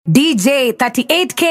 DJ 38K.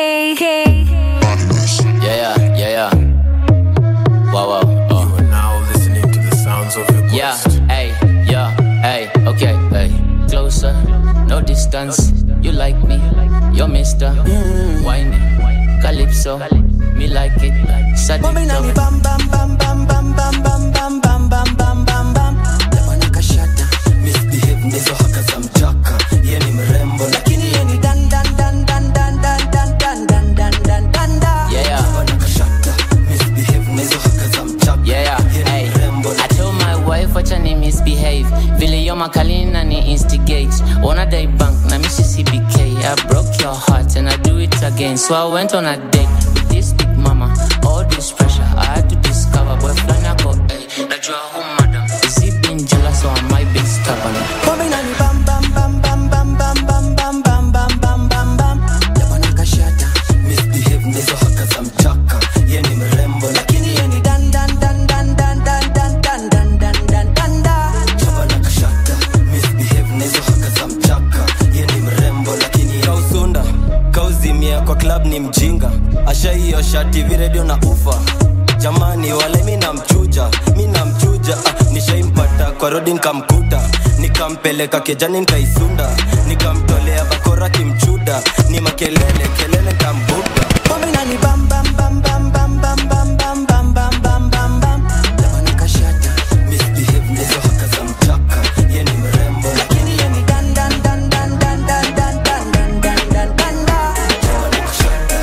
Yeah. Wow. You are now listening to the sounds of your quest. Okay, closer, no distance. You like me, you're Mr. Whiny, Calypso, me like it. Sadito. Bam bam bam bam bam bam bam bam bam bam bam bam bam. Tabanaka shata, misbehave ndizo haka za mchaka. Yeye ni mrembo lakini yeye ni dan dan dan dan dan dan dan dan dan dan dan dan. Yeah. Tabanaka shata, misbehave ndizo haka za mchaka. Yeah. Hey, I told my wife wacha ni misbehave. Vile yo makalina ni instigate. Wanna die bank na misi CBK. I broke your heart and I do it again. So I went on a date with this big mama. All this pressure I had to discover. Boy flanya ko najua who madam. Is he being jealous or am I being stubborn? Bombinani bam bam bam bam bam bam bam bam bam bam bam bam bam. Tabanaka shata, misbehave ndizo haka za mchaka. Yeye ni mrembo lakini yeye ni dan dan dan dan dan dan dan dan dan dan dan dan dan. Tabanaka shata, misbehave ndizo haka za mchaka. Yeye ni mrembo lakini kausunda, kauzimia kwa club ni mjinga. Asha hiyo shati video na ufa. Jamani wale mimi namchuja nishaimpata kwa road nikamkuta nikampeleka kejani nikaisunda nikamtolea bakora kimchuda ni makelele kambuka bomba ni bam bam bam bam bam bam bam bam bam bam bam bam bam tabanaka shata misbehave ndizo haka za mchaka yeye ni mrembo lakini yeye ni dan dan dan dan dan dan dan dan dan dan dan tabanaka shata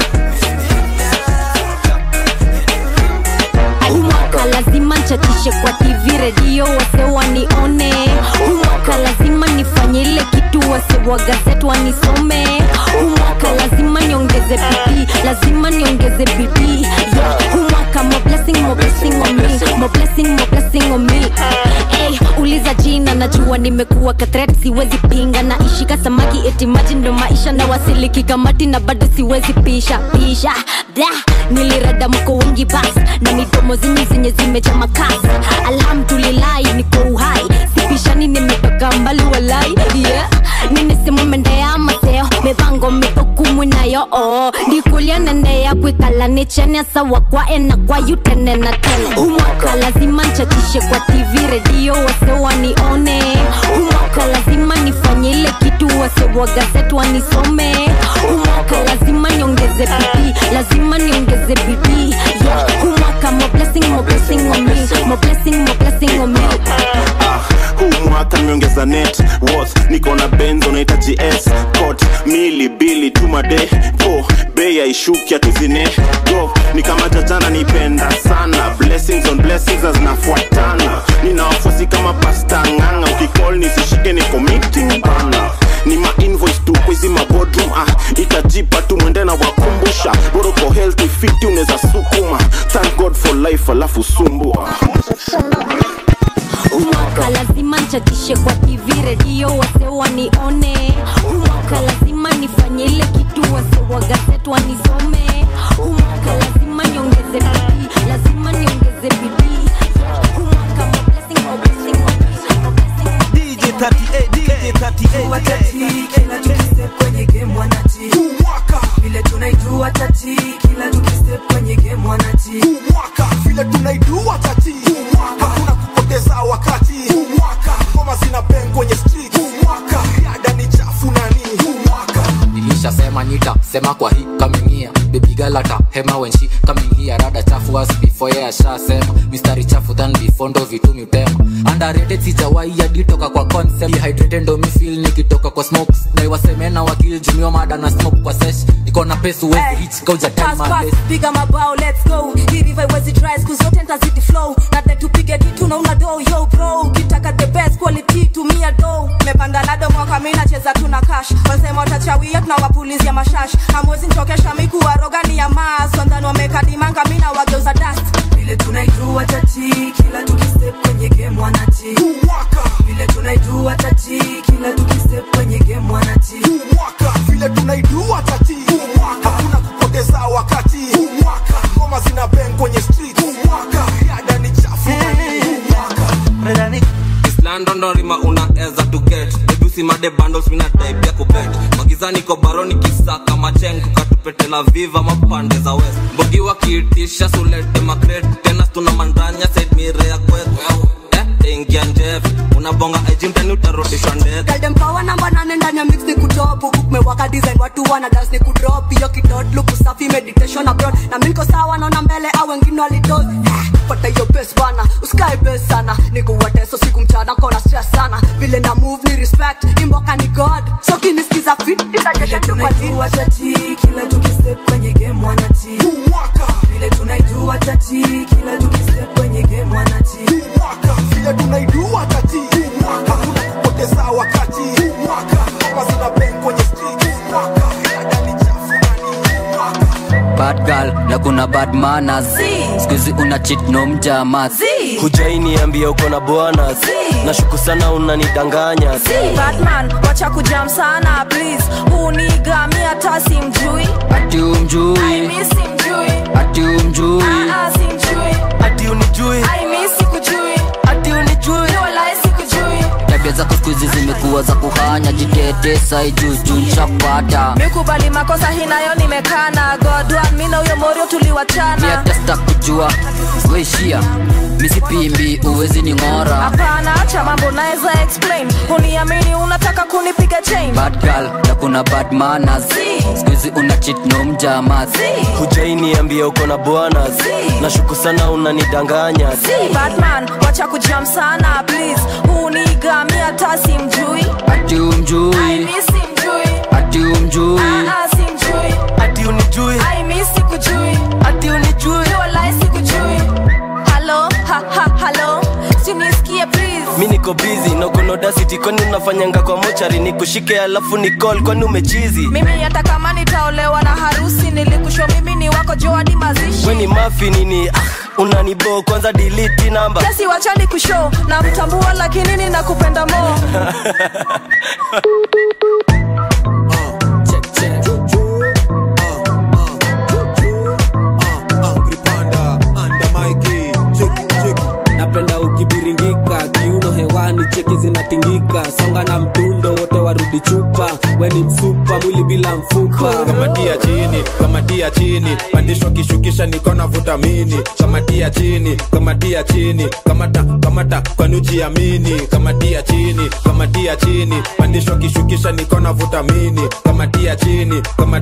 Umwaka lazima nchatishe kwa TV radio wase wanione. Umwaka lazima nifanye ile kitu wase wa gazeti wanisome. Umwaka lazima niongeze bidii, lazima niongeze bidii. Yeah, umwaka more blessing on me, more blessing on me. Hey, uliza jina najua nimekuwa katret siwezi pinga na ishika samaki eti maji ndo maisha na wasiliki kamati na bado siwezi pisha. Blah, nilirada mko wengi bas na midomo zenye zimeja makasi. Alhamdulillah niko uhai, sipishani nimetoka mbali walai. Yeah, ninesema mendea mateo mebango mitokumu nayo ndikulia nene ya kwikala nichene sawa kwa ena kwa yutene na tena. Umwaka lazima nchatishe kwa TV radio wase wanione. Umwaka lazima nifanye ile kitu wase wa gazeti wanisome. Umwaka lazima niongeze bidii, lazima niongeze bidii. Yeah, umwaka more blessing on me, more blessing on me. Umwaka niongeza net worth niko na benzo nahitaji S court mili bili tuma day po bei ishukia tuzine go ni kama jana nipenda sana blessings on blessings zinafuatana nina wafuasi kama pasta nganga ukicall nisishike niko meeting bana ni ma invoice tu kwa hizi boardroom itajipa tu mwende na wakumbusha bora kwa healthy fit unaweza sukuma thank God for life alafu sumbua. Umwaka lazima nchatishe kwa TV radio wase wanione. Umwaka lazima nifanye ile kitu wase wa gazeti wanisome. Umwaka lazima niongeze bidii, lazima niongeze bidii. Umwaka more blessing on me. DJ 38 watati kila tukistep kwenye game wanati umwaka vile tunaijua tati kila tukistep kwenye game wanati umwaka vile tunaijua tati umwaka hakuna kupoteza wakati umwaka ngoma zina bang kwenye street umwaka yada ni chafu nani umwaka Nilishasema sema kwa hii coming here. Baby girl ata hema when she coming here. Rada chafu as before yeah shasema. Mistari chafu than before ndo vitu mitema. Underrated sijawahi hadi toka kwa concept. Dehydrated ndo mi feel nikitoka kwa smokes. Na iwasemena wakili jumio mada na smoke kwa sesh. Niko na pesu wezi hits kauja time my best. Piga mabao let's go. Hii river wezi dry kuzote ntazidi flow. Nate tupige kitu na una do yo bro. Ukitaka the best quality tumia do. Mepanda lado mwaka mimi nacheza tuna cash. Wasema watachawia tunawapulizia mashash. Hamwezi nitokesha miku warogani ya mass. Wandani wameka dimanga mimi na wageuza dust. Vile tunaijua tati kila tukistep kwenye game wanati umwaka vile tunaijua tati kila tukistep kwenye game wanati umwaka vile tunaijua tati umwaka hakuna kupoteza wakati umwaka ngoma zina bang kwenye street umwaka yada ni chafu umwaka London rima unaeza to get. Baby usimade bundles mina type ya kubet. Magizani kwa baroni kusaka machengu katupete la viva mapande za west mbogi wakiitisha sulete makreti tena tuna mandanya side mire ya kwetu ingia ndefu unabonga ejimtani utarudishwa ndege Golden power namba 8 ndani ya mix ni kutopu kumewaka design watu wana dance ni kudrop hiyo kidot look safi meditation abroad na mimi niko sawa naona mbele au wengine walidoze pata hiyo best bana usikae best sana niko wateso siku mchana kona stress sana vile na move ni respect imboka ni god so kinisikiza fit itajeje tu kwa dini watati kila tukistep kwenye game wanati vile tunaijua tati kila tukistep kwenye game wanati vile tunaijua tati hakuna kupoteza wakati kama zina bang kwenye street ndani chafu nani bad girl na kuna bad manners sikuzi una cheat no mjamaa hujaini ambia uko na bwana nashuku sana unanidanganya Batman wacha kujam sana please uniga mi hata simjui ati umjui I miss simjui ati umjui simjui ati unijui I miss sikujui ati unijui wala sikujui tabia zako sikuizi zimekuwa za kuhanya jitete sai juu nchapata mikubali makosa hii nayo nimekana godwan mi na huyo morio tuliwachana miatesta kujua weishia misipimbi uwezi ni ngora hapana acha mambo naeza explain uniamini unataka kunipiga chain bad girl na kuna bad manners sikuizi una cheat no mjamaa hujaini ambia uko na bwana nashuku sana unanidanganya Batman wacha kujam sana please uniga mi hata simjui ati umjui I miss simjui ati umjui simjui ati unijui I miss sikujui ati unijui wala sikujui hello hello sinisikie please mi niko busy na uko no density kwani unafanyanga kwa mochari nikushike alafu ni call kwani umechizi mimi hata kama nitaolewa na harusi nilikusho mimi ni wako Joadi mazishi weni mafi nini unanibo kwanza delete namba kesi wachali kushow na mtambua lakini ninakupenda mo napenda ukibiringika kiuno hewani cheki zinatingika songa na mdundo wote warudi chupa weni msupa mwili bila mfupa kamatia chini pandishwa kishukisha nikona vitamini kamatia chini kamata kwani ujiamini kamatia chini pandishwa kishukisha nikona vitamini kamatia chini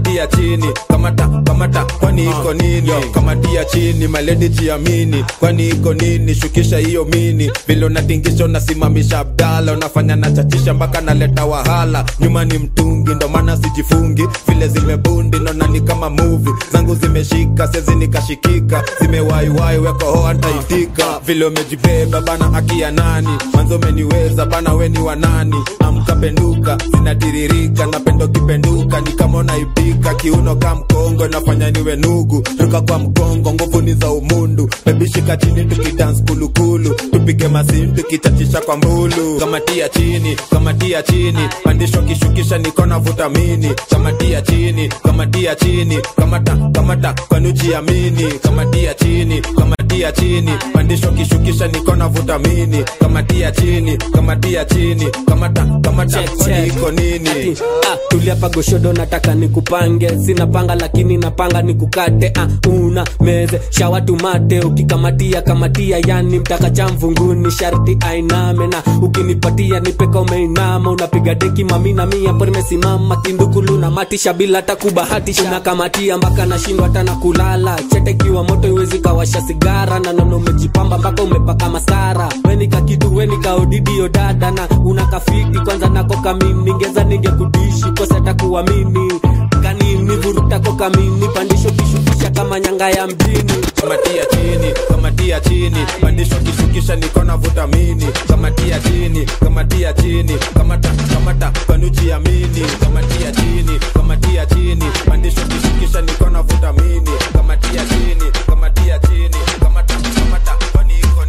kamata kwani iko nini kamatia chini maledi jiamini kwani iko nini shukisha hiyo mini vile unatingisha unasimamisha abdala unafanya na chachisha mpaka naleta wahala nyuma ni mtungi ndo maana sijifungi vile zimebundi nona ni kama movie zangu zimeshika sezi nikashikika zimewaiwai weko hoa ntaitika vile umejibeba bana akia nani manzo umeniweza bana weni wanani amka penduka zinatiririka na pendo kipenduka ni kama unaipika kiuno ka mkongo nafanya niwe nugu ruka kwa mkongo nguvu ni za umundu bebishika chini tukidance kulukulu tupige masim tukichachisha kwa mbulu kamatia chini pandishwa kishukisha nikona vitamini kamatia chini kamata kwani ujiamini kamatia chini pandishwa kishukisha nikona vitamini kamatia chini kamata kwani iko nini tulia pagoshodo nataka nikupange sina panga lakini napanga nikukate una meze shawatu mate ukikamatia yani mtaka cha mvunguni sharti ainame na ukinipatia nipeka umeinama unapiga deki mamina mia hapo nimesimama kindukulu na matisha bila takubahatisha na kamatia mpaka nashindwa hata na kulala chete kiwa moto iwezi kawasha sigara na nono umejipamba mpaka umepaka masara wenika kitu wenika odidio dada na unakafiti kwanza nako kamini ngeza ningekudishi kosa takuamini kanini vuruta ko kamini pandisho kishukisha kama nyanga ya mjini kamatia chini pandisho kishukisha nikona vitamini kamatia chini kamata kwani ujiamini kamatia chini pandisho kishukisha nikona vitamini kamatia chini kamata kwani iko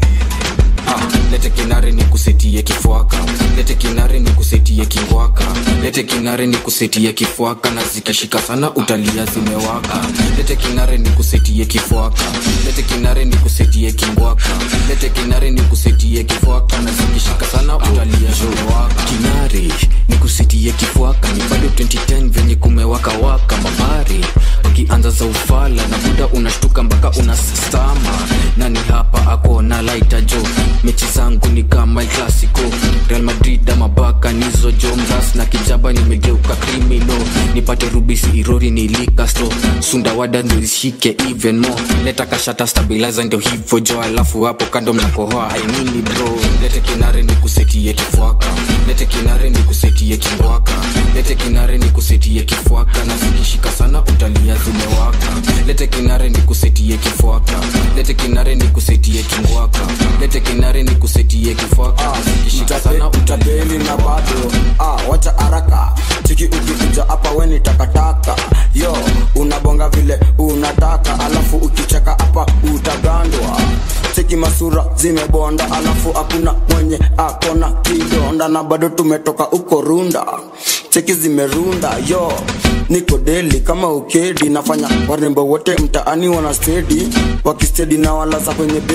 nini lete kinare ni kusetie kifuaka lete kinare ni kusetie kingwaka lete kinare kinare ni kusetie kifuaka na zikishika sana utalia zimewaka. Lete kinare ni kusetie kifuaka, lete kinare ni kusetie kingwaka, lete kinare ni kusetie kifuaka na zikishika sana utalia zimewaka. Kinare ni kusetie kifuaka ni bado 2010 venye kumewaka waka mabari wakianza za ufala na buda unashtuka mpaka unasastama. Nani hapa ako na laita jo, mechi zangu ni kama El Clasico, Real Madrid ama Barca nizo Jonas na kijaba nimegeuka criminal. Nipate rubisi irori nilika sto sundawada ndo ishike even more. Leta kashata stabilizer ndio hivyo jo, alafu hapo kando mnakohoa ainini bro. Lete kinare ni kusetie kifuaka, lete kinare ni kusetie kingwaka, lete kinare ni kusetie kifuaka na zikishika sana utalia zimewaka. Lete kinare ni kusetie kifuaka, lete kinare ni kusetie kingwaka, lete kinare ni kusetie kifuaka na zikishika sana utalia na bado wacha haraka chiki ukikuja hapa weni takataka yo unabonga vile unataka alafu ukicheka hapa utagandwa. Cheki masura zimebonda alafu hakuna mwenye akona kidonda na bado tumetoka uko runda. Cheki zimerunda yo niko deli kama ukedi nafanya warembo wote mtaani wana steady wakistedi na walaza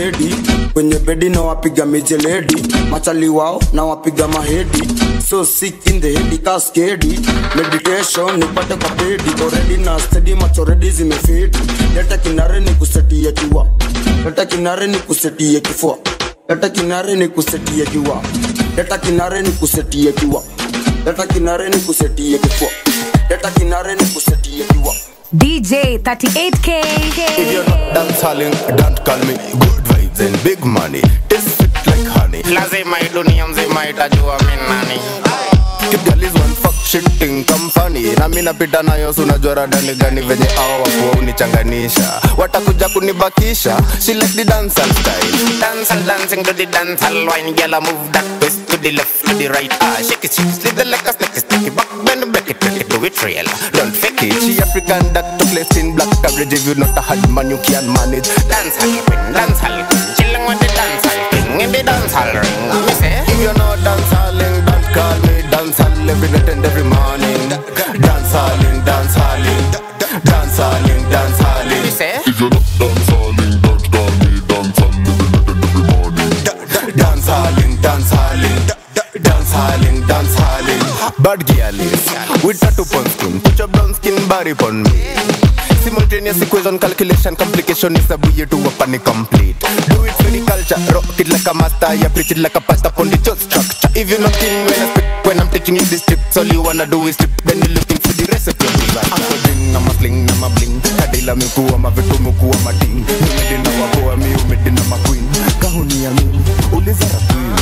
kwenye bedi na wapiga mijeledi machali wao na wapiga mahedi so sick in the head cascade meditation nipate kwa pedi already na steady macho ready zimefedi. Leta kinare ni kusetia kiwa, leta kinare ni kusetia kifua, leta kinare ni kusetia kiwa, leta kinare ni kusetia kiwa, leta kinare ni kusetia kifua, leta kinare ni kusetia kiwa. DJ 38K. If you're not dancehalling, don't call me. Good vibes and big money. It's sweet like honey. Lazima hii dunia mzima itajua mimi nani. Keep girl is one fuck shit thing come funny. Na mimi napita nayo unajua radani gani venye hao wapo unichanganisha. Watakuja kunibakisha. She like the dancehall style. Dancing to the dancehall wine. Girl move that waist to the left to the right. Shake it, slip the like a snake, stick it back, bend break it, do it real. Don't fake it. She African that to place in black coverage. If you not a hard man you can't manage. Dancehall queen, chilling with the dancehall king in the dancehall ring. Me say, if you're not dancehalling, don't call me. Dancehall every night and every morning. Dancehalling, dancehalling, dancehalling, dancehalling. Me say, if you're not dancehalling, don't call me. Dancehall every night and every morning. Dancehalling, dancehalling, dancehalling, dancehalling. Bad girlies with tattoo pon skin, put your brown skin body pon me. Simultaneous equation calculation complication is a way to a panic complete. Do it for the culture, rock it like a master, you preach it like a pastor on the church structure. If you're not in when I spit, when I'm teaching you this tip, all you wanna do is trip, then you're looking for the recipe. I'm a ding, I'm a sling, I'm a bling. Kadila mi kuwa mavitu mukuwa mading. Umedi na wakoa mi umedi na maqueen. Kahuni ya mimi, uliza rapini.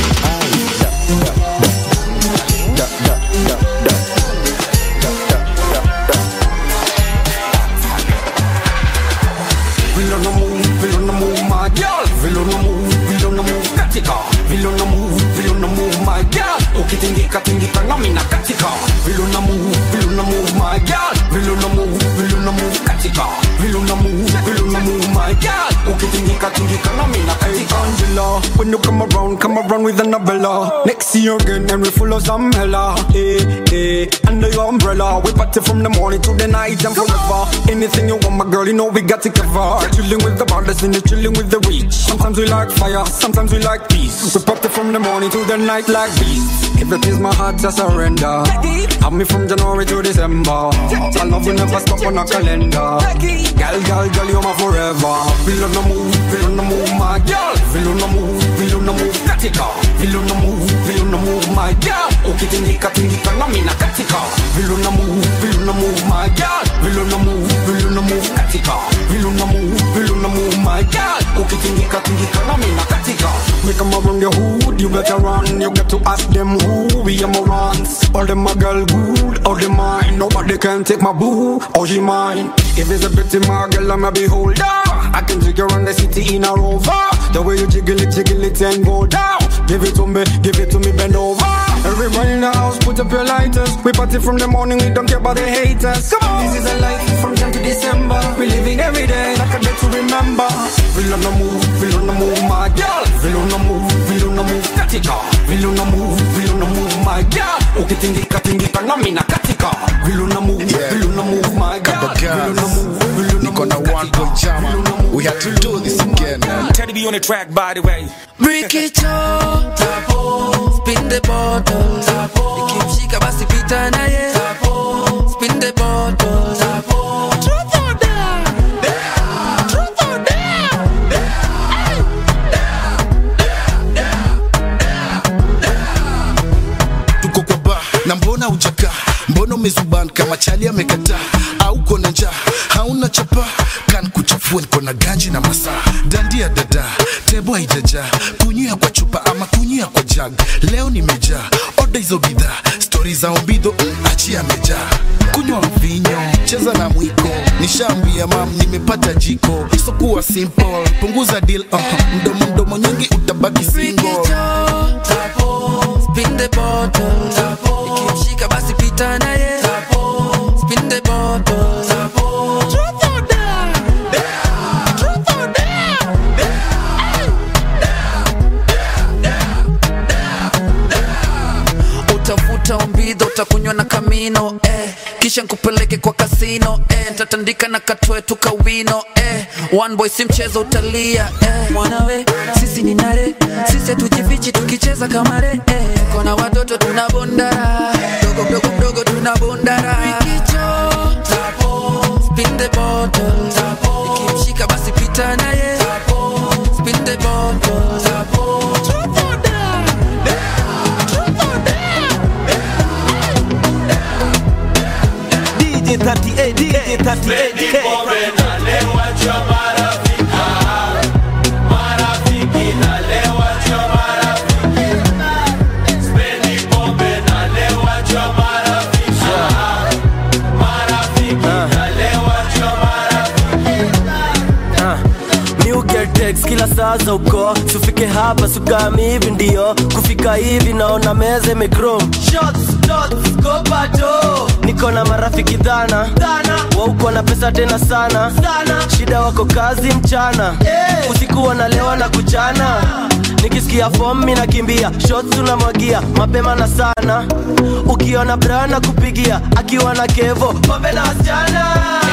Katingika na mina katika Viluna move my girl Viluna move katika Viluna move my girl Ukitingika na mina katika Angela, when you come around with an umbrella. Next year again and we full of some hella. Under your umbrella, we party from the morning to the night and forever. Anything you want, my girl, you know we got to cover. Chilling with the brothers and you're chilling with the rich. Sometimes we like fire, sometimes we like peace. We party from the morning to the night like beasts. Everything's my heart to surrender. Have me from January to December. I love you never stop on a calendar. Girl, you're my forever. Feel on the move, my girl. Feel on the move, katika. Feel on the move, my girl. Ukitingika na mina katika. Feel on the move, my girl. Feel on the move, katika. Feel on the move, my girl. Ukitingika na mina katika. We come around your hood, you better run. You got to ask them who we am around. All them my girl good, all them mine. Nobody can take my boo, all she mine. If it's a pretty my girl, I'm a beholder. I can take you around the city in a rover. The way you jiggle it and go down. Give it to me, bend over. Everybody in the house, put up your lighters. We party from the morning, we don't care about the haters. Come on. This is a life from Jan to December. We living every day like a day to remember. Feel on the move, my girl. Feel on the move, katika. Feel on the move, my my girl. Ukitingika tingika na mina katika. Vile una move my girl. Vile una move Niko na one boy jama. We had to do this again. Teddy be on the track by the way. Break it up, spin the bottle, nikimshika basi pita na ye, spin the bottle, truth or dare, truth or dare, tuko kwa bar na mbona ujaka, mbona umezuban kama chali amekataa, au kona njaa hauna chapa, kan kuchafua niko na ganji na masaa, dandia dada tebo haijaja, kunyia kwa chupa ama kunyia kwa jug, leo nimejaa oda hizo bidhaa, stori za ombido achia mejaa, kunywa mvinyo cheza na mwiko, nishaambia mam nimepata jiko, so kuwa simple punguza deal mdomo nyingi utabaki single. Spin the bottle, nikimshika basi pita na ye, spin the bottle, truth or dare, truth or dare, utafuta umbidho utakunywa na kamino kisha nkupeleke kwa kasino ntatandika na katwe tukawino one boy si mchezo utalia mwanawe sisi ni nare sisi tujifichi tukicheza kamare kona watoto tunabondara mdogo tunabondara wikicho spin the bottle ikimshika basi pita na ye spin the bottle truth or dare truth or dare DJ 38K kila saa za uko sufike hapa sugami hivi ndio kufika hivi naona meze microm shots dots go pato niko na marafiki dhana wa uko na pesa tena sana shida wako kazi mchana usiku wanalewa na kuchana nikisikia form mimi nakimbia shots unamwagia mapema na sana ukiona brana kupigia akiwa na kevo pombe na wasichana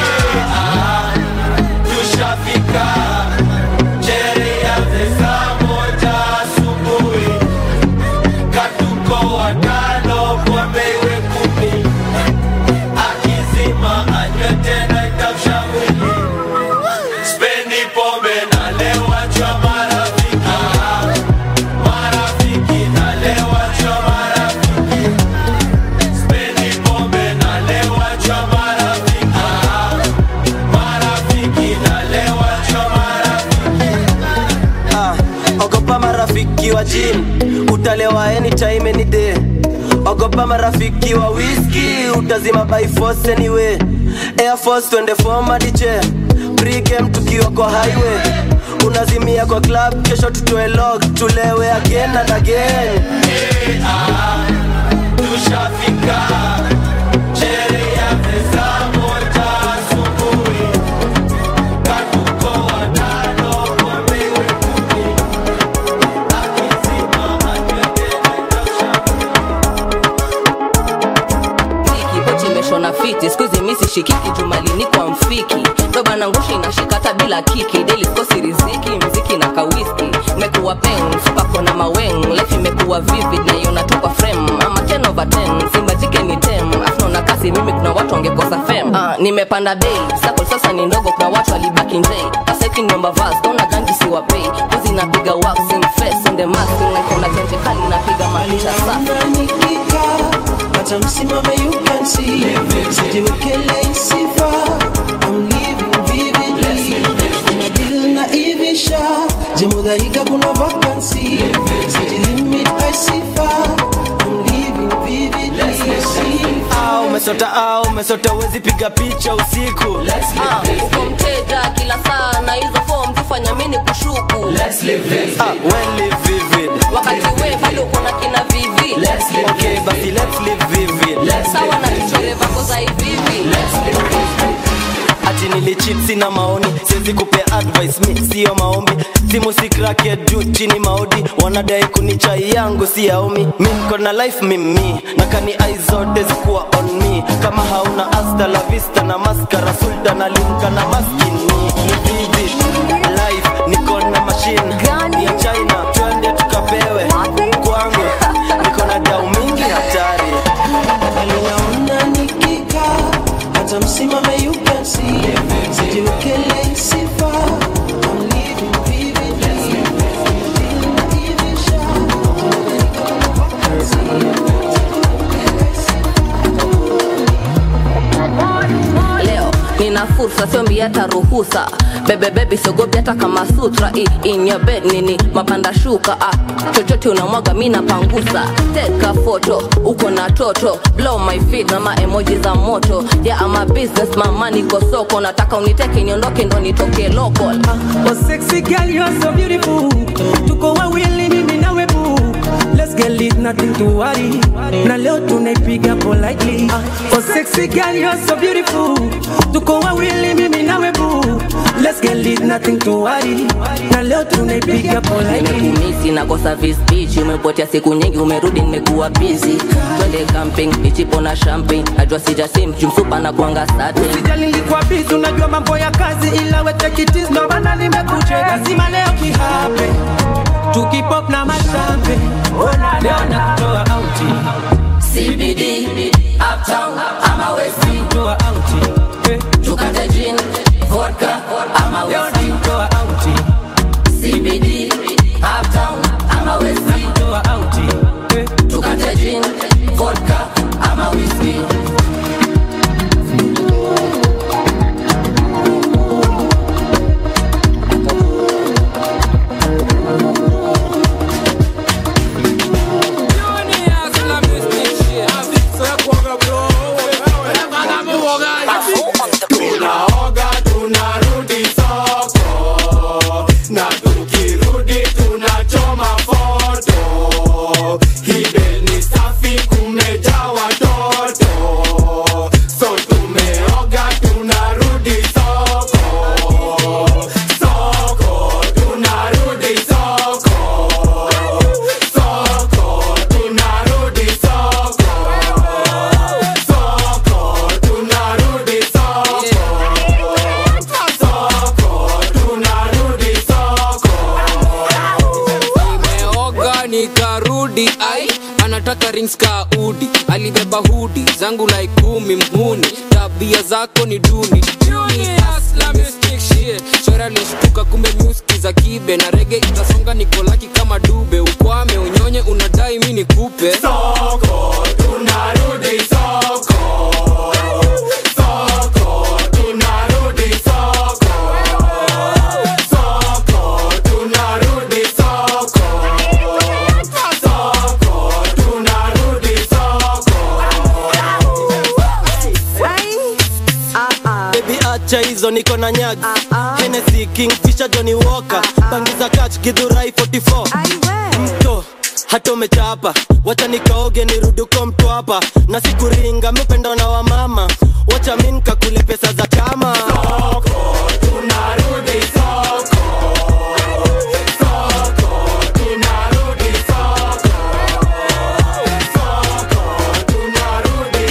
tushafika sheria za moja asubuhi katuko watano kwa mbewe 10 akizima anywe tena itamshauri spendi pombe na lewa cha marafiki na lewa cha marafiki spendi pombe na lewa cha marafiki na lewa cha ogopa marafiki wa gym utalewa anytime any day ogopa marafiki wa whisky utazima by force anyway Air Force 24 madiche pre-game tukiwa kwa highway unazimia kwa club kesho tutoe log tulewe again and again tushafika sheria za moja asubuhi katuko watano kwa mbewe 10 akizima anywe tena Pochi meshona fiti, skuzi misi shikiki jumalini kwa mfiki Doba na ngushi inashikata bila kiki Daily skosi riziki, mziki na kawiski Mekuwa peng, supako na maweng Life imekuwa vivid na yona tukwa frame Ama 10 over 10, simba jike ni 10 Afno na kasi mimi kuna watu wangekosa fame Nimepanda bei, sako sasa ni ndogo kuna watu walibaki njei Paseki nyomba vaz, kona ganji siwa pay Kuzi napiga wax, in face, on the mask Nkona tenje kali napiga maisha safi Hata msimame you can see sijiwekele sifa I'm living vividly Kuna deal na ivisha Jemudhaika kuna vacancy Sijilimit I sifa I'm living vividly Umesota wezi piga picha usiku uko mteja kila saa na hizo form tufanya mini kushuku Let's live vivid When live vivid Wakati we bado kuna kina vivi Okay basi let's live vivid Sawa na tuchore vako za hivivi Ati nilichit sina maoni siwezi kupea advice mi sio maombi simu si crackhead juu chini maodi wanadai kunichai yangu si yaomi mi niko na life mimi na kani eyes zote zikuwa on me kama hauna hasta la vista na mascara sultan alimka na maskini vivid life niko na machine ya China twende tukapewe kwangu niko na dau mingi hatari Ninaona nikika hata msimame you can see sijiwekele sifa I'm living vividly leo nina fursa siombi hata ruhusa bebe sogopi hata kama sutra in your bed nini mapanda shuka chochote unamwaga mina pangusa teka photo uko na toto blow my feet na ma emoji za moto yeah I'm a business mama niko soko nataka uniteke niondoke ndo nitoke local Oh sexy girl you're so beautiful tuko wawili mimi nawe boo let's get lit nothing to worry na leo tunaipiga politely Oh sexy girl you're so beautiful tuko wawili mimi nawe boo let's get lit nothing to worry na leo tunaipiga politely nimekumisi na kwa service beach umepotea siku nyingi umerudi nimekuwa busy twende camping nichipo na champagne ajua sijasim chumsupa na kuanga satin usijali nilikuwa busy unajua mambo ya kazi ila we take it easy ndo bana nimekucheka lazima leo kihape tukipop na mashampe ona leo nakutoa outi CBD uptown ama west toa outi tukate gin vodka ama west toa outi CBD uptown ama west toa outi tukate gin vodka ama whiskey Tunaoga tunarudi soko na tukirudi tunachoma foto hibe ni safi kumejaa watoto so tumeoga tunarudi soko tunarudi soko tunarudi soko tunarudi nimeoga nikarudi ai anataka rings ka udi alibeba hudi zangu like 10 mhuni tabia zako ni duni chora lishtuka kumbe muski za kibe na rege itasonga nikolaki kama dube ukwame unyonye unadai mi nikupe soko tunarudi soko tunarudi soko tunarudi soko tunarudi soko baby acha hizo niko na nyagi Hennessy Kingfisher Johnny Walker bangiza catch Githurai 44 mto hata umechapa wacha nikaoge nirudi kwa mtu hapa na sikuringa mpendo na wa mama wacha mimi nikakule pesa za chama tunarudi soko tunarudi soko tunarudi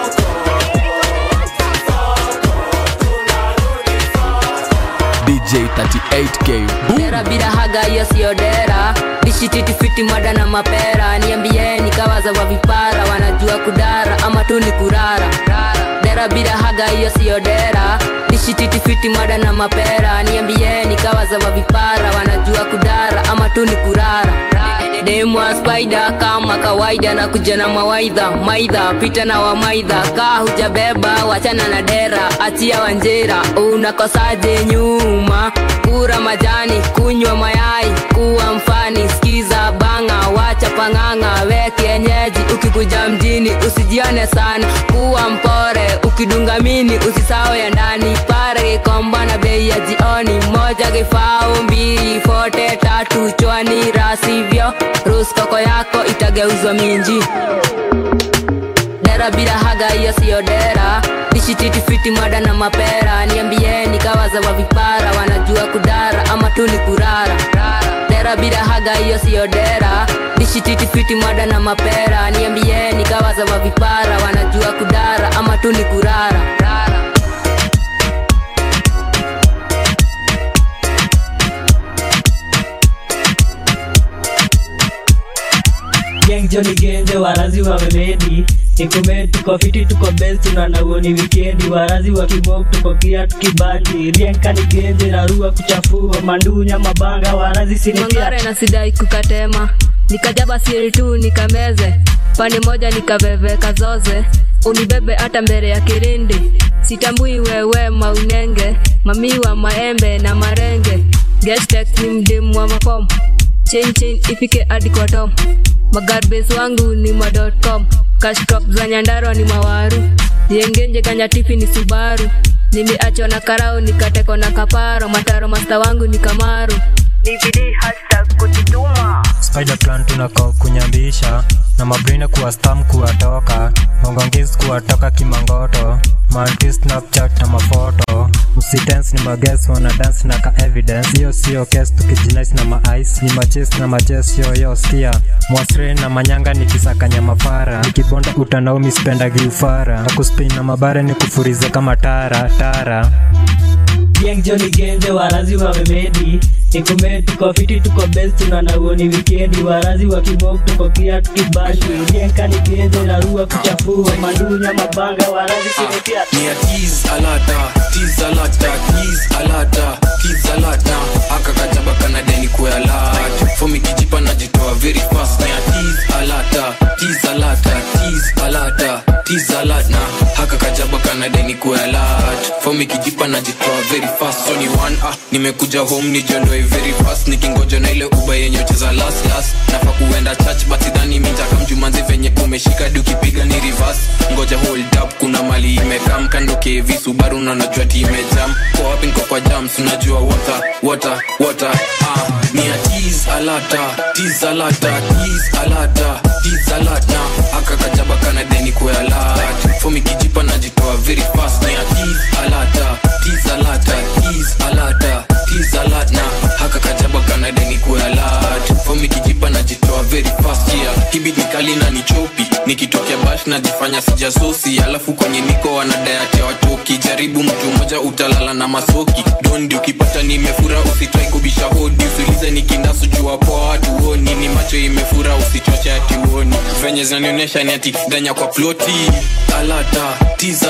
DJ 38K dera bila haga hiyo sio dera dishititi fiti mada na mapera niambieni kawaza wa vipara wanajua kudara ama tu ni kurara dera bila haga hiyo sio dera dishititi fiti mada na mapera niambieni kawaza wa vipara wanajua kudara ama tu ni kurara Demwa spider kama kawaida na kuja na mawaidha pita na wa maidha kaa hujabeba wachana na dera achia wanjera unakosaje nyuma kura majani kunywa mayai kuwa mfani skiza banga wacha panganga we kienyeji ukikuja mjini usijione sana kuwa mpore ukidunga mini usisao ya ndani pare komba na bei ya jioni moja kifao mbili fote tatu chwani rasivyo ruskoko yako itageuzwa minji dera bila haga hiyo siyo dera. Dishititi fiti mada na mapera. Niambieni kawaza wa vipara wanajua kudara ama tuli kurara. Dera bila haga hiyo siyo dera. Dishititi fiti mada na mapera. Niambieni kawaza wa vipara wanajua kudara ama tuli kurara. Gang Johnny Genje warazi wa memedi. Nikume tuko fiti tuko best tunanauoni wikendi. Warazi wa kibok tuko kia tukibati. Rienka ni Genje na rua kuchafua. Mandunya mabanga warazi sinipia. Mangare na sidai kukatema. Nikajaba siri tu nikameze. Pande moja nikaveve kazoze. Unibebe hata mbele ya kirindi. Sitambui wewe maunenge. Mamiwa maembe na marenge. Gestek ni mdimu wa makom. Chain ifike hadi kwa tom. Magarbase wangu ni ma.com. Cash crop za Nyandarua ni mawaru. Yengenje kanyatifi ni Subaru. Nimeachwa na karao nikateko na kaparo. Mataro master wangu ni Kamaru. DVD hashtag kujituma. Spider plan tunako kunyambisha. Na mabrina kuwa stam kuwatoka. Mongongis kuwatoka kimangoto. Mantis Snapchat na mafoto. Msitense ni maguess wana dance na ka evidence. Yo siyo case tukijinais na ma-ice. Ni machase na machase yo skia. Mwasre na manyanga ni kisakanya mafara. Nikibonda utanaumi spenda giufara. Nakuspin na mabare ni kufurize kama tara. Gang Johnny Genje warazi wa memedi. Nikume tuko fiti tuko best tunanauoni wikendi. Warazi wa kibok tuko kia tukibati. Rienka ni Genje na rua kuchafua. Mandunya mabanga warazi sinipia. Nia tease alata tease alata aka kajaba kana deni kwa alata for me kijipa najitoa very fast. Nia tease alata aka kajaba kana deni kwa alata for me kijipa najitoa very fast. So ni one nimekuja home ni jondoe very fast. Nikingoja na ile uba yenye ucheza last nafa kuenda church but sidhani mitaka mjumanzi venye umeshika dukipiga ni reverse. Ngoja hold up kuna mali imekam kando kevi Subaru na najua timejam. Kwa wapi niko kwa jams unajua water Nia tease alata aka kajaba kana deni kwa alata for me kijipa najitoa very fast. Nia tease alata haka kajaba kana deni kwa alata for me kijipa najitoa very fast. Yeah kibidi kali na ni chopi nikitokea bash najifanya sijasosi. Alafu kwenye niko wanadayate watoki. Jaribu mtu mmoja utalala na masoki. Dondi ukipata nimefura usitrai kubisha hodi. Usulize nikindasu jua poa watu honi. Ni macho imefura usichoche ati uoni. Venye zanionesha ni ati danya kwa ploti. Tease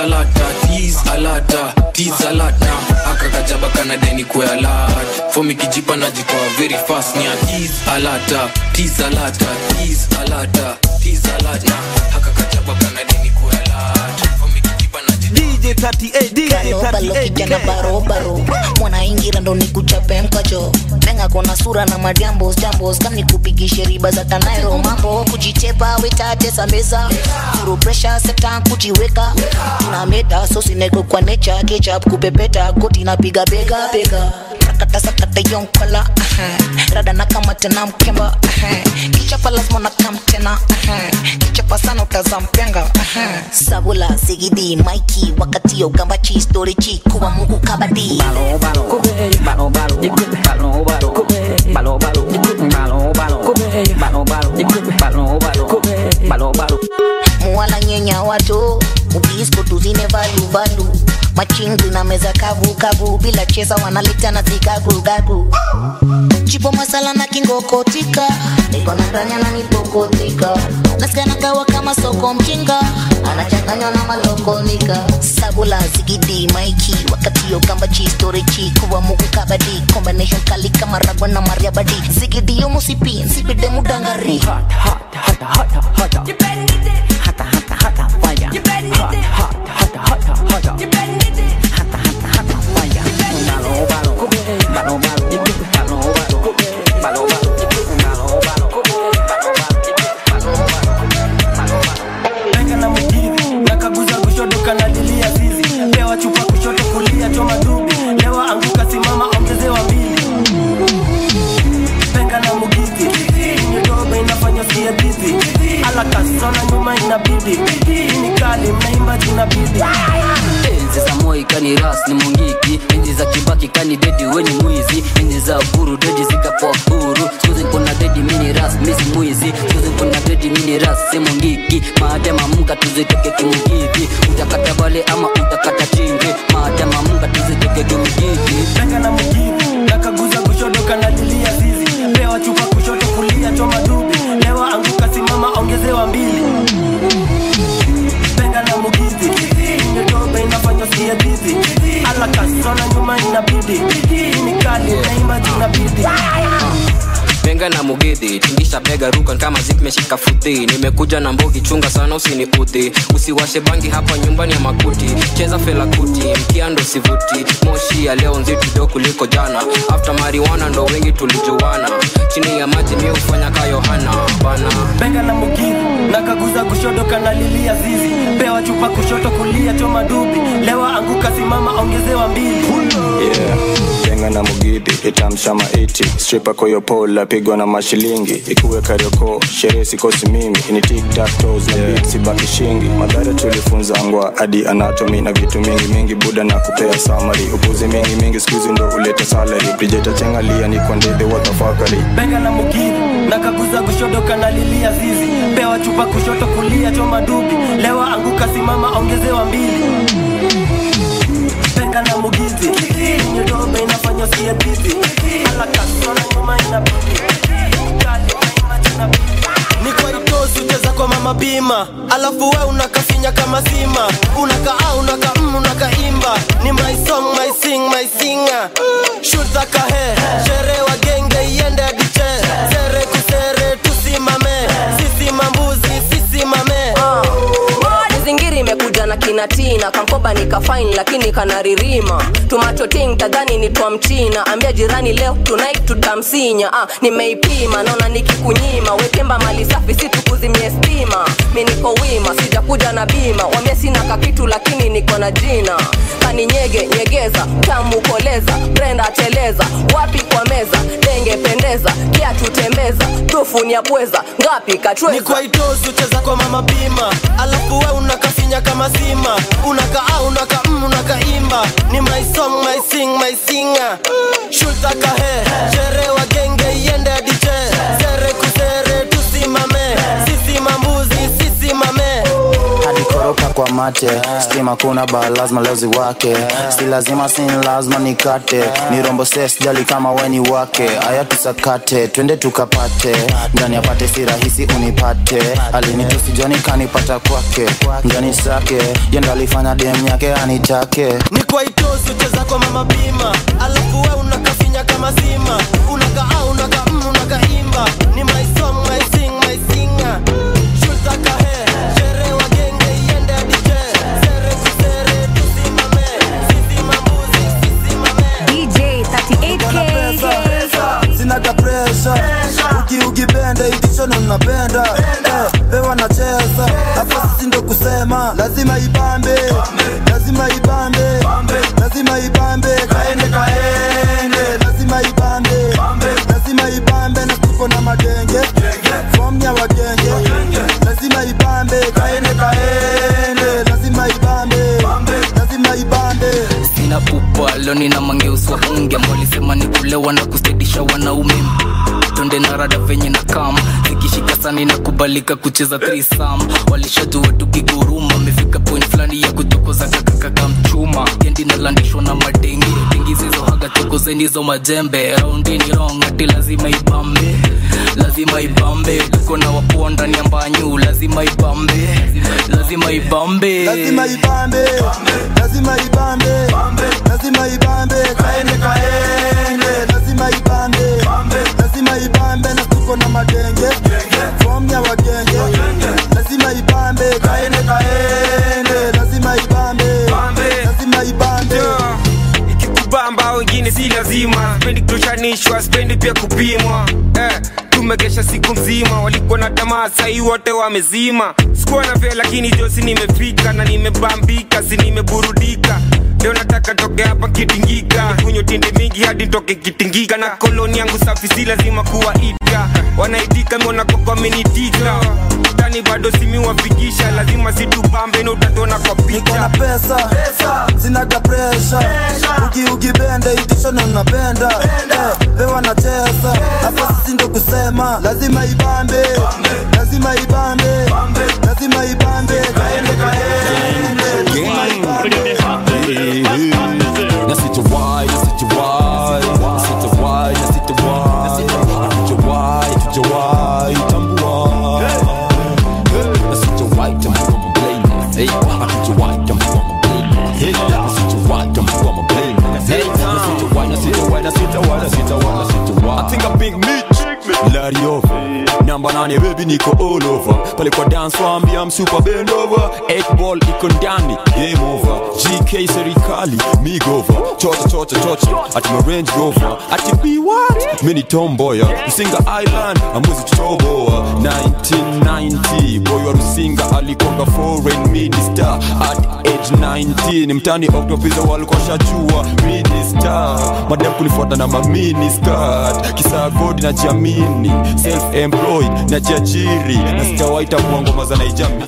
alata aka kajaba kana deni kwa alata for me kijipa najitoa very fast. Ni tease alata haka kajaba kana deni kwa alata for me kijipa najitoa DJ 38 kijana baro mwana ingira ndo nikuchape mkacho. Tenga kona sura na majambos kama nikupigishe riba za Tanairo. Mambo kujitepa wetate sameza. Zero pressure seta kujiweka. Tunameta sosi neko kwa nature. Ketchup kupepeta goti napiga bega. Kata sakata yonkala. Rada na kama tena mkemba. Kichapa lazima na kam tena. Kichapa sana utazampenga. Sabula sigidi Mikey wakati yo gamba chi story chi kuwa mungu kabadi. Mwala nyenya watu ubisko tuzine valu machingu na meza kavu bila cheza wanaleta na zikagu chipo masala na kingokotika niko na ndanya na nipokotika nasikia nagawa kama soko mjinga anachanganywa na malokonika. Sabula zigidi Mikey wakati yo gamba chi story chi kuwa mungu kabadi. Combination kali kama ragwa na mariabadi. Zigidi yo musipi nsipide mudangari. You bend it hata fire. You bend it hata you bend it hata fire. Balo Peka na mjiri nakaguza kushoto kanadilia zizi. Lewa chupa kushoto kulia choma dubi. Lewa anguka simama ongezewa mbili. Peka na mjiri nyodobe inafanya siya busy. Alaka sona nyuma inabidi. Ini inabidi. Enzi za Moi kani ras ni mungiki, enzi za Kibaki kani dedi weni mwizi, enzi za Uhuru dedi zikapoa huru. Sikuzi kuna dedi mini ras misi mwizi, sikuzi kuna dedi mini ras si mungiki. Maadema munga tuzitoke kimugiki, utakata bale ama utakata chingi. Maadema munga tuzitoke kimugiki. Benga na mugiki, nakaguza kushoto kanalilia zizi. Pewa chupa kushoto kulia choma dubi. Lewa anguka simama ongezewa mbili. Benga na mugiki, nyodobe inafanya siya bizi. Ala kasona nyuma inabidi. Ni kali na imaji inabidi. Benga na mugidhi, tingisha bega rukan kama zik meshika futi. Nimekuja na mbogi chunga sana usiniudhi. Usiwashe bangi hapa nyumbani ya makuti. Cheza fela kuti, mkiando sivuti. Moshi ya leo nzito do kuliko jana. After marijuana ndo wengi tulijuwana. Chini ya maji mi ufanya ka Yohana bana. Benga na mugidhi, nakaguza kushoto kanalilia zizi. Pewa chupa kushoto kulia choma dubi. Lewa anguka simama ongezewa mbili. Yeah, benga na mugidhi, itamsha maiti. Stripper kwa yopola, pigwa na mashilingi. Ikuwe karioko, sherehe sikosi mimi. Ini tic-tac-toes na beats ibaki shingi. Madhara tulifunza ngwa hadi anatomy na vitu mingi buda na kupea summary. Upuzi mingi squeeze ndo uleta salary. Bridget chengalia ni kwa ndede watafakari. Benga na mugidhi, nakaguza kushoto kanalilia zizi. Pewa chupa kushoto kulia choma dubi. Lewa anguka simama ongezewa mbili. Benga na mugidhi, nyodobe inafanya siya bizi. Ala kasona nyuma inabidi. Ni kwa itosi ucheza kwa mama bima. Alafu we unakafinya kama sima. Unakaimba. Ni my song, my sing, my singer. Shoot za kahe, shere wa genge iende adiche. Sere kusere tusimame. Sisi mambuzi, sisi mame. Zingiri imekuja na kinatina. Kankoba nikafain lakini kanaririma. Tomato ting tadhani ni twa mchina. Ambia jirani leo tonight tutamsinya. Nimeipima naona nikikunyima. Wekemba mali safi si tukuzimie stima. Mi niko wima sijakuja na bima. Wambia sina kakitu lakini niko na jina. Kani nyegeza tamu koleza. Brenda teleza wapi kwa meza. Denge pendeza kia tutembeza. Tufu ni apweza ngapi kachweza. Ni kwa itosi ucheza kwa mama bima. Alafu we unakafinya kama sima. Unakaimba. Ni my song, my sing, my singer. Shulta kahe, shere wa genge iende adiche. Sere kusere tusimame. Sisi mambuzi, sisi mame. Hadi koroka kwa mate. Stima kuna ba lazima leo ziwake. Si lazima sin lazima nikate. Ni rombo ses jali kama weni wake. Aya tusakate, twende tukapate. Ndani apate si rahisi unipate. Alinitusi joni kanipata kwake. Ndani sake, yendo alifanya dem yake anitake. Ni kwa itosi ucheza kwa mama bima. Alafu we unakafinya kama sima. Unakaimba. Ni my song, my sing, my singer. Shulta kahe, shere wa genge iende adiche. Sere kusere tusimame. Sisi mambuzi, sisi mame. DJ 38K. Sinaga pressure. Ukibende ikichono napenda. Wewe wanacheza. Hapa sisi ndo kusema lazima ibambe. Lazima ibambe. Lazima ibambe. Kaende. Lazima ibambe. Lazima ibambe na tuko na magenge. Form ya wagenge. Lazima ibambe. Kaende. Lazima ibambe. Lazima ibambe. Sina pupa leo nina mangeuswa hunge. Walisema ni kulewa na kustedisha wanaume. Tonde na rada venye na kama zikishika sana inakubalika kucheza threesome. Walishajua tukiguruma amefika point flani ya kutokoza kaka mchuma. Kendi nalandishwa na madengi tingizizo haga tokozeni zo majembe. Raundi ni wrong ati lazima ibambe. Lazima ibambe. Tuko na wapoa ndani ya mbanyu. Lazima ibambe. Lazima ibambe. Lazima ibambe. Lazima ibambe. Lazima ibambe. Kaende. Lazima ibambe. Lazima ibambe na tuko na magenge. Form ya wagenge. Lazima ibambe. Kaende. Lazima ibambe. Lazima ibambe. Ikikubamba wengine si lazima. Spendi kushanishwa, spendi pia kupimwa. Tumekesha siku mzima. Walikuwa na tamaa sahi wote wamezima. Sikuwa na vya lakini josi nimefika. Na nimebambika, si nimeburudika. Leo nataka toke hapa kitingika. Kunyo tinde mingi hadi toke kitingika. Na koloni yangu safi si lazima kuwa ipya. wanaitika miona kwa amenitika tani bado simi wafikisha lazima situpambe na utatona kwa picha. Niko na pesa sinaga pressure ukibende itisho na unapenda wewe nacheza hapa sisi ndo kusema lazima ibambe lazima ibambe lazima ibambe kaende I think I'm Big Mitch Larry over Number 9 baby niko all over pale kwa dance wambi I'm super bend over 8 ball iko ndani game over GK serikali me go over chocha ati my Range Rover ati be what mini tomboy Rusinga Island amuzi tutoboa 1990 boy wa Rusinga alikonga foreign minister at age 19 mtani Octopiza walikuwa shajua minister madam kunifuata na mini skirt kisa god na jamini self employed na jiajiri na sitawaita kwa ngoma za Naijami.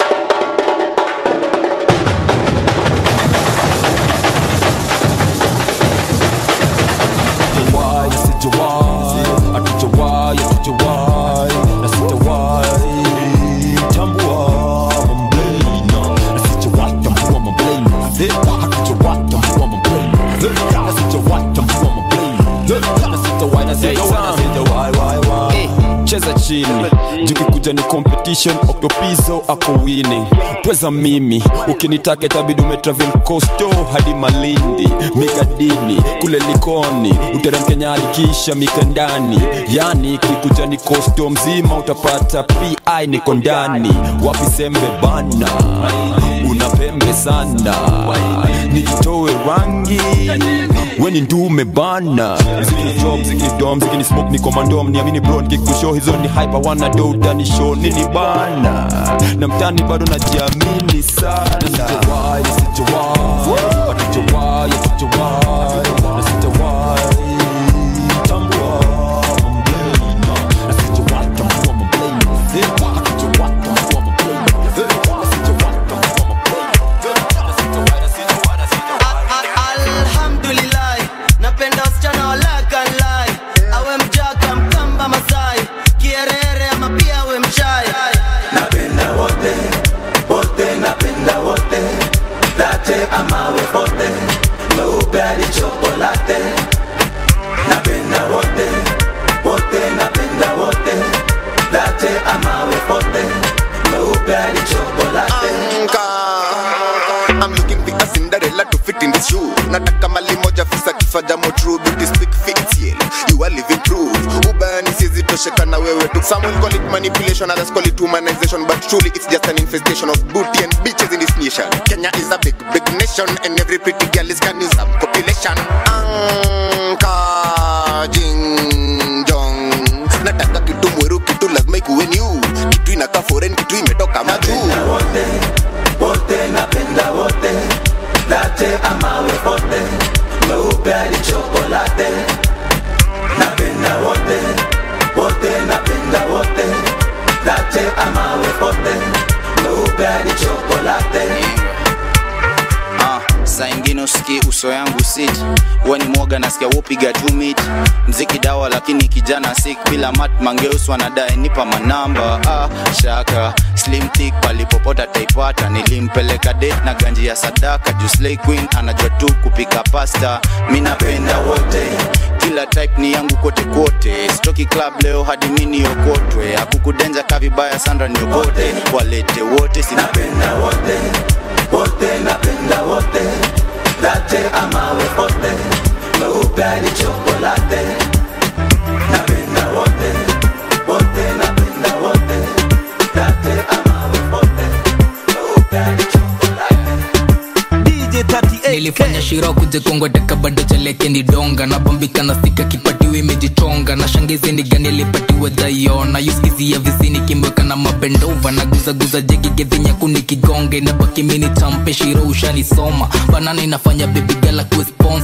Cheza chini jukikuja ni competition Octopizo ako winning pweza mimi ukinitaka itabidi umetravel costo hadi Malindi Migadini kule Likoni uteremke Nyali kisha Mikandani yani kikuja ni costo mzima utapata PI niko ndani wapi sembe bana unapembe sana nijitoe rangi weni ndume bana mziki dom ziki ni smoke ni komandom niamini bro nikikushow hizo ni hyper wana do utani show nini bana na mtani bado najiamini sana sijawai tambua Alhamdulillah napenda wasichana walaka lai awe mjaka mkamba Masai kierere ama pia we mchai Napenda wote napenda wote latte ama we pote meupe hadi chokolate napenda wote napenda wote latte ama we pote meupe hadi chokolate I'm looking for a Cinderella to fit in this shoe. Nataka mali moja fisa kifaja mo true beauty speak fits yell. You are living proof. Ubani sizi tosheka na wewe tu. Some will call it manipulation, others call it humanization, but truly it's just an infestation of booty and bitches in this nation. Kenya is a big nation and every pretty girl is can use some population. Anka jing jong. Nataka kitu mweru kitu lazima ikuwe new. Kitu inaka foreign kitu imetoka majuu. Wote napenda wote latte ama we pote meupe hadi chokolate napenda wote napenda wote latte ama we pote meupe hadi chokolate saa ingine usiki uso yangu sit huwa ni mwoga nasikia wopiga 2 meet mziki dawa lakini kijana sick bila mat mangeus wanadai nipa manamba shaka slim thick palipopota taipata nilimpeleka date na ganji ya sadaka juu slay queen anajua tu kupika pasta mimi napenda wote kila type ni yangu kote kote stoki club leo hadi mini okotwe akukudenja kavibaya Sandra niokote walete wote sinapenda wote napenda wote latte ama we pote meupe hadi chokolate napenda wote napenda wote latte ama we pote meupe hadi chokolate DJ 38 nilifanya shira kuje kongwa daka bado chaleke ni donga na bambika na sika kipatiwe imejichonga na shangizi ni gani lipatiwe dayona yuskizi ya vizini kimweka na mabendova na guza jegi gedhinya kuni kigonge na baki mini champe shira ushani soma banana inafanya baby gala kuwe sponsor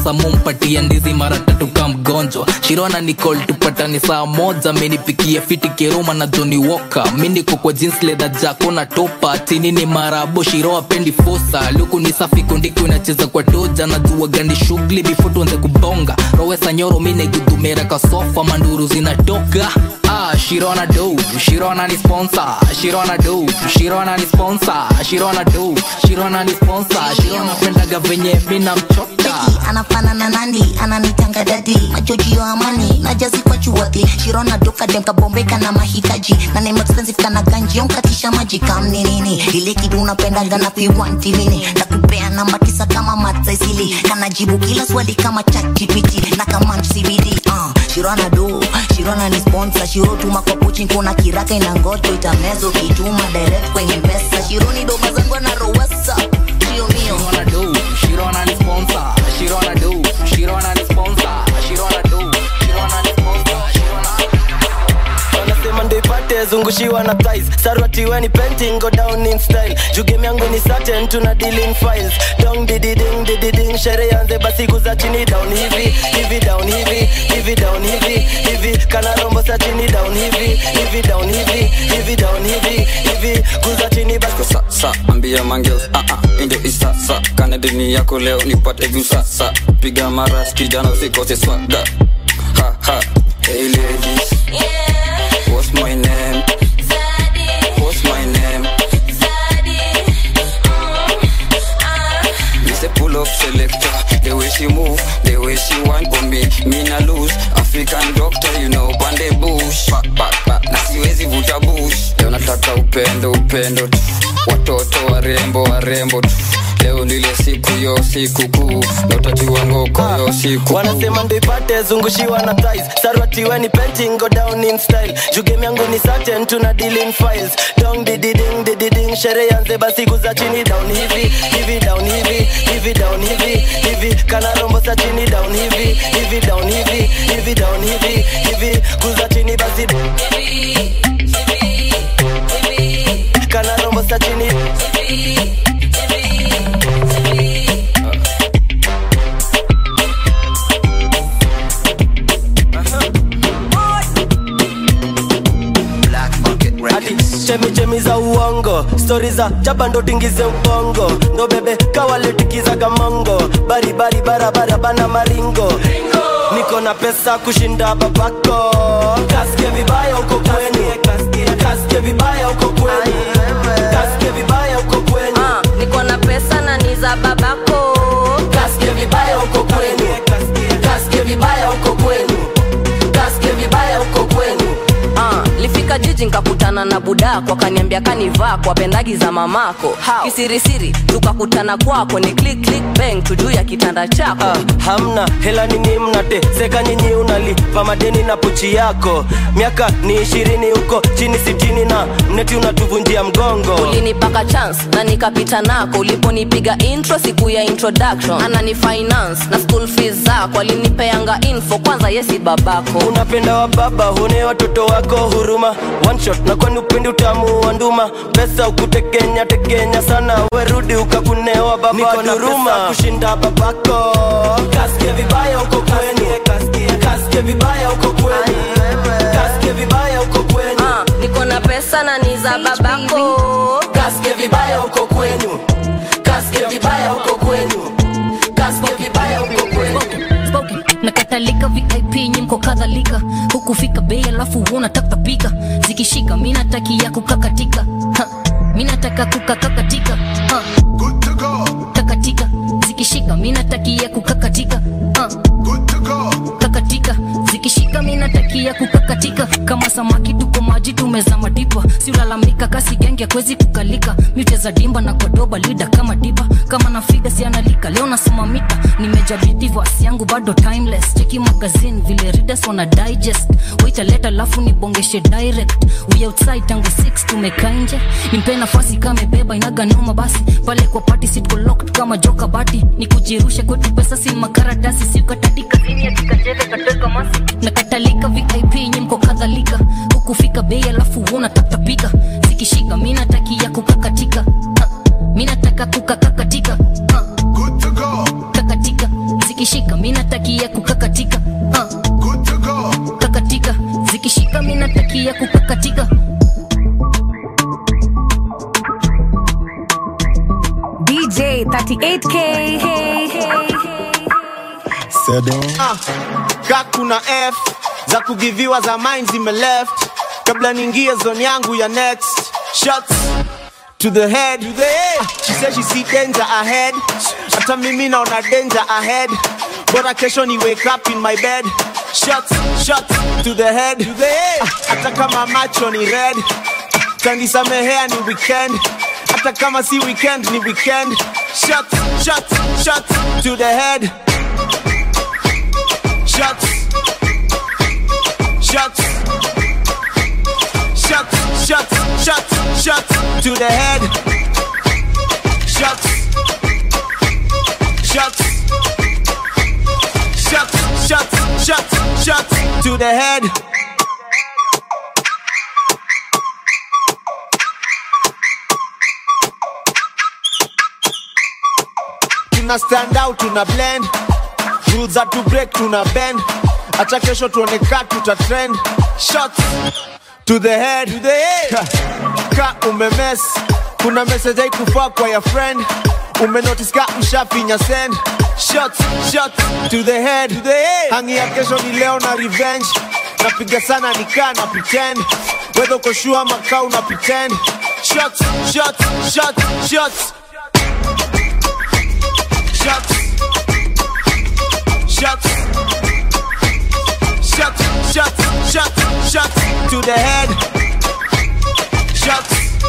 sasa mumpatia ndizi mara 3 kama mgonjwa. Shirona ni call tupatane saa moja, amenipikia fiti kiroma na Johnny Walker. Mimi niko kwa jeans leather jako na topa, tini ni marabo Shiro apendi fosa. Luku ni safi kondiko inacheza kwa doja, najua gani shughuli before tuanze kubonga. Rowe sanyoro mimi negudumera ka sofa, manduru zinatoka. Shirona do, Shirona ni sponsor. Shirona do, Shirona ni sponsor. Shirona do, Shirona ni sponsor. Shirona pendaga venye mina mchota. Anafanana nandi, ananitanga dadi. Machoji wa amani, najazi kwa chuwati. Shirona doka demka bombeka na mahitaji. Na name expensive kana ganji, onkatisha maji kam nini. Ile kidu unapendaga na piwanti mini. Nakupea namba 9 kama matzaisili. Kana jibu kila swali kama ChatGPT. Na kama CBD. Shirona do, Shirona ni sponsor. Shiro tuma kwa pochi kuna kiraka inangoto. Itamezo kituma direct kwenye pesa. Shironi doba zangu na rowesa. Shio mio. Shirona do, Shirona ni sponsor. Shirona do, Shirona ni sponsor. Shirona do, Shirona ni sponsor. Wanasema ndo ipate zungushiwa na thighs. Sarwati weni painting go down in style. Jugame yangu ni certain tuna deal in files. Dong dididing shere yanze basi kuza chini down hivi down hivi down hivi kana rombo sa chini down hivi down hivi down hivi kuza chini basi sa ambia mangeos ndio isasa kana dini yako leo nipate view sasa piga mara kijana usikose swada ha hey ladies what's my name Zaddy what's my name Zaddy It's a pull up selector the way she move the way she want for me na lose African doctor you know bande bush back na siwezi vuta bush leo nataka upendo tu watoto warembo tu leo ndile siku yo siku kuu na utajua ngoko yo siku wanasema ndo ipate zungushiwa na thighs. Sarwati weni painting go down in style. Jugame yangu ni certain tuna deal in files. Dong dididing shere yanze basi kuza chini down hivi down hivi down hivi kana rombo sa chini down hivi down hivi down hivi kuza chini basi kana rombo sa chini chemi za uongo story za chapa ndo tingize ubongo ndo bebe kawaletikiza kamongo bari barabara bana maringo niko na pesa kushinda babako kasike vibaya uko kweni kasike vibaya uko kweni kasike vibaya uko kweni niko na pesa na ni za babako kasike vibaya uko kweni kasike vibaya uko kweni kasike vibaya uko kweni lifika jiji nkakutana na budako akaniambia kanivaa kwa pendagi za mamako kisirisiri tukakutana kwako ni click bang tujuu ya kitanda chako hamna hela nini mnate seka nyinyi unalipa madeni na pochi yako miaka ni 20 huko chini 60 na mneti unatuvunjia mgongo ulinipaka chance na nikapita nako uliponipiga intro siku ya introduction anani finance na school fees zako alinipeanga info kwanza yesi babako unapenda wa baba hune watoto wako huruma one shot na kwani upendi utamu wa nduma pesa ukutekenya sana werudi ukakunewa baba niko na pesa kushinda babako kasike vibaya uko kweni kasike vibaya uko kweni kasike vibaya uko kweni niko na pesa na ni za babako kasike vibaya uko kwenyu kasike vibaya uko kwenyu kasike vibaya uko kwenyu nakatalika VIP nyimko kadhalika hukufika bei alafu unataka pika zikishika mimi natakia kukakatika mimi nataka kukakatika good to go kakatika zikishika mimi natakia kukakatika good to go kakatika zikishika mimi natakia kukakatika kama samaki tuko maji tumezama dipa si ulalamika kasi genge kwezi kukalika micheza dimba na kodoba lida kama diba kama nafiga si analika leo nasoma mita nimejabiti voice yangu bado timeless cheki magazine vile readers wana digest wait a letter lafu nibongeshe direct we outside tangu 6 tumekaa nje nimpe nafasi kama beba inaga noma basi pale kwa party sit locked kama joka bati nikujirusha kwetu pesa si makaratasi si ukatadika zini ya kikacheze katoka masi nakatalika VIP nyimko kadhalika hukufika bei alafu unataka pika zikishika mimi natakia kukakatika mimi nataka kukakatika good to go kakatika zikishika mina takia kukakatika kakatika zikishika mina takia kukakatika. DJ 38K. Kakuna F za kugiviwa za mind zime left kabla ningie zone yangu ya next. Shots to the head. She says she see danger ahead. Hata mimi naona danger ahead. Bora kesho ni wake up in my bed. Shots to the head. Hata kama macho ni red. Tanisamehea ni weekend. Hata kama si weekend ni weekend. Shots to the head. Shots to the head. Shots to the head. Tuna stand out, tuna blend. Rules are to break, tuna bend. Acha kesho tuone ka tuta trend. Shots to the head. Ka umemes. Kuna message haikufaa kwa ya friend. Umenotice ka mshafinya send. Shots to the head. Hangi ya kesho ni leo na revenge. Napiga sana nikaa na pretend. Whether uko sure ama ka una pretend. Shots to the head. Shots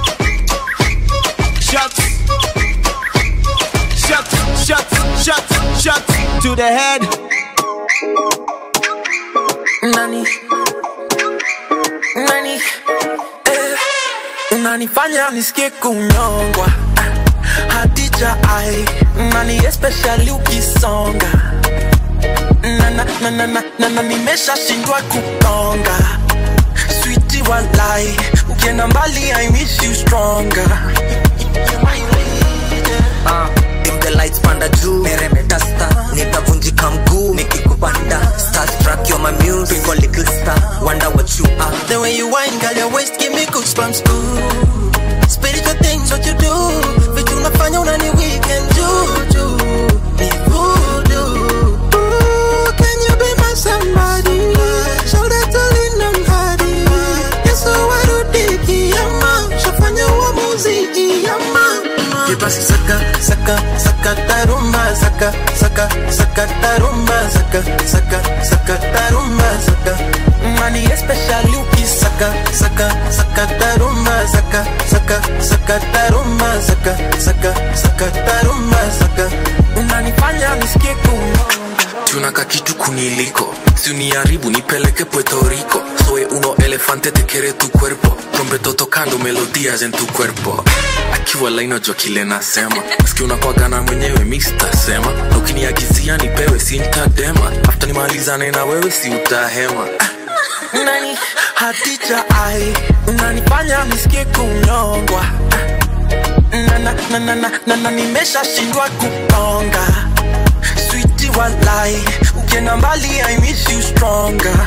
to the head. Nani unanifanya nisikie kunyongwa Hadija ai nani especially ukisonga na nimesha shindwa kukonga Sweetie walai ukienda mbali I miss you stronger. Dim the lights panda juu meremeta star nitavunjika mguu nikikupanda starstruck you're my muse twinkle little star wonder what you are. The way you whine girl your waist give me goosebumps ooh. Spiritual things what you do vitu unafanya unani weekend juju ni voodoo. Ooh, can you be my somebody shoulder to lean on hadi yeso warudiki yama shafanya uamuzi yama Basi saka tarumba saka tarumba saka tarumba saka Money especially ukisaka saka tarumba saka tarumba saka tarumba saka unanifanya nisikie tunaka kitu kuniliko si uniharibu nipeleke Puerto Rico soy uno elefante te quiere tu cuerpo trompeto tocando melodías en tu cuerpo akiwa laina jua kile nasema maski unakwagana mwenyewe mixta sema na ukiniagizia nipewe sintadema after nimalizane na wewe si utahema Nani Hadija ai unanifanya nisikie kunyongwa na nimesha shindwa kukonga Sweetie walai ukienda mbali I miss you stronger.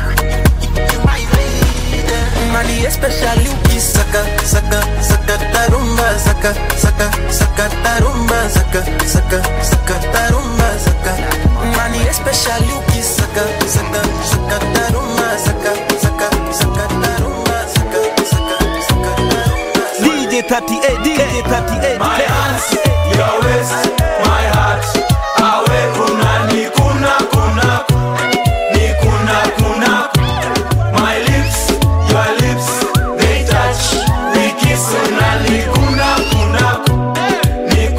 Money especially ukisaka tarumba saka tarumba saka tarumba saka Money especially ukisaka tarumba saka tarumba saka DJ 38 My hands, your waist, my heart. Awe kuna ni kuna ni kuna. My lips, your lips, they touch. We kiss una ni kuna ni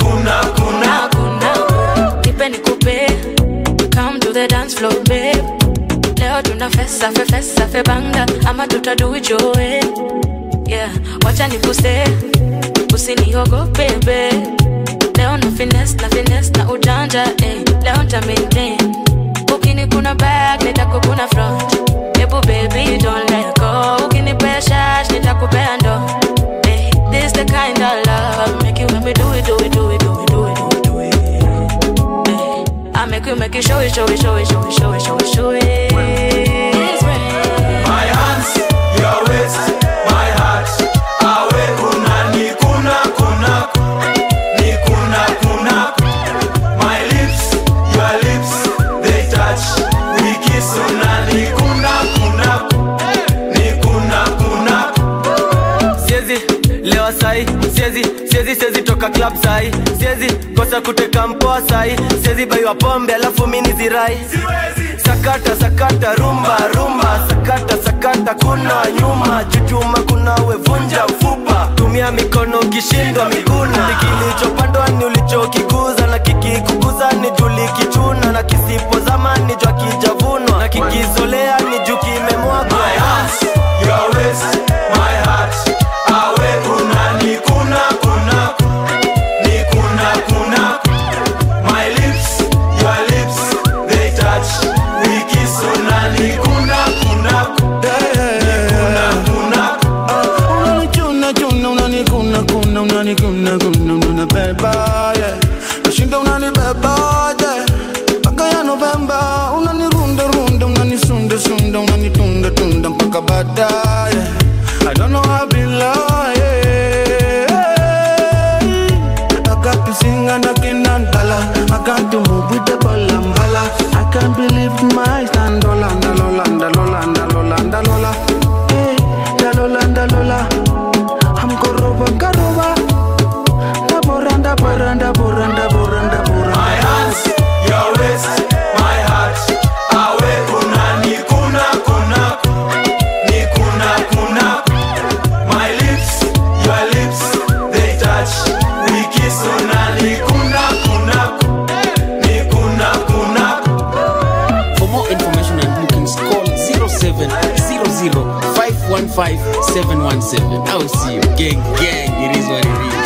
kuna. Nipe nikupe, come to the dance floor babe. Leo tuna festa fe banga ama tutadu joe. Yeah, wacha nikuse, usiniogope babe. Leo na finesse na ujanja leo nita maintain. Ukini kuna back nitakukuna front. Ebu baby don't let go. Ukini pressure nitakupea ndo. This the kind of love make you make me do it. I make you show it, show it, show it, show it, show it, show it, show it. It's rain. My hands, your waist, my heart. Awe kuna ni kuna kuna ni kuna kuna. My lips, your lips, they touch. We kiss una ni kuna kuna ni kuna kuna. Siezi lewa sai, siezi toka club sai, siezi kosa kuteka mpoa sai, siezi baiwa pombe alafu mini zirai. Sakata rumba sakata kuna nyuma chuchuma kuna wevunja mfupa, tumia mikono kishindwa miguna, kilichopandwa ni ulichokikuza na kikikuguza ni juli kichuna, na kisipo zamani jua kijavunwa na kikizolea ni juu kimemwagwa. My hands, your waist, my heart. Awe kuna ni kuna kuna ni kuna kuna. My lips, your lips, they touch. We kiss una ni kuna kuna ni kuna kuna. Unani beba, yeah. Nashinda unani beba, yeah. Mpaka ya Novemba, unani runda, unani sunda, unani tunda, mpaka baadaye. I don't know how I be lying. I got to sing and I can't dollar. I got to move with the balambala. I can't believe my eyes. Lola. Hey, Lola. I'm Karoba. Boranda. My hands, your waist, my heart. Awe kuna ni kuna kuna ni kuna kuna. My lips, your lips, they touch. We kiss una ni kuna kuna ni kuna kuna. For more information and bookings, call 0700 515 717. I will see you. Gang, it is what it is.